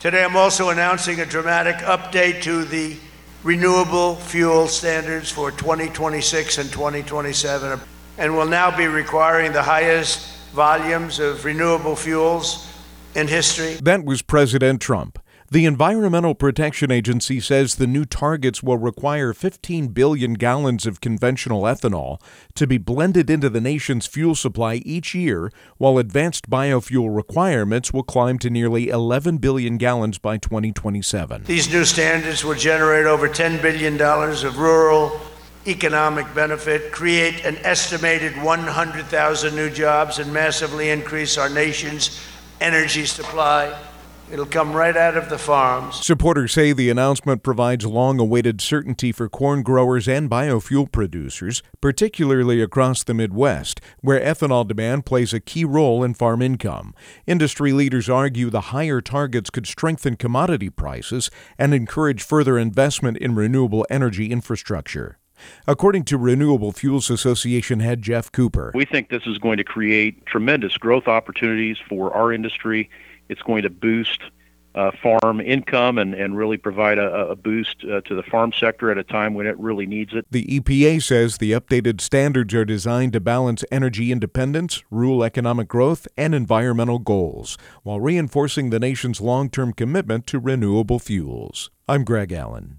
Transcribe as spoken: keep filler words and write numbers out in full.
Today, I'm also announcing a dramatic update to the renewable fuel standards for twenty twenty-six and twenty twenty-seven, and will now be requiring the highest volumes of renewable fuels in history. That was President Trump. The Environmental Protection Agency says the new targets will require fifteen billion gallons of conventional ethanol to be blended into the nation's fuel supply each year, while advanced biofuel requirements will climb to nearly eleven billion gallons by twenty twenty-seven. These new standards will generate over ten billion dollars of rural economic benefit, create an estimated one hundred thousand new jobs, and massively increase our nation's energy supply. It'll come right out of the farms. Supporters say the announcement provides long-awaited certainty for corn growers and biofuel producers, particularly across the Midwest, where ethanol demand plays a key role in farm income. Industry leaders argue the higher targets could strengthen commodity prices and encourage further investment in renewable energy infrastructure. According to Renewable Fuels Association head Jeff Cooper, we think this is going to create tremendous growth opportunities for our industry. It's going to boost uh, farm income and, and really provide a, a boost uh, to the farm sector at a time when it really needs it. The E P A says the updated standards are designed to balance energy independence, rural economic growth, and environmental goals, while reinforcing the nation's long-term commitment to renewable fuels. I'm Greg Allen.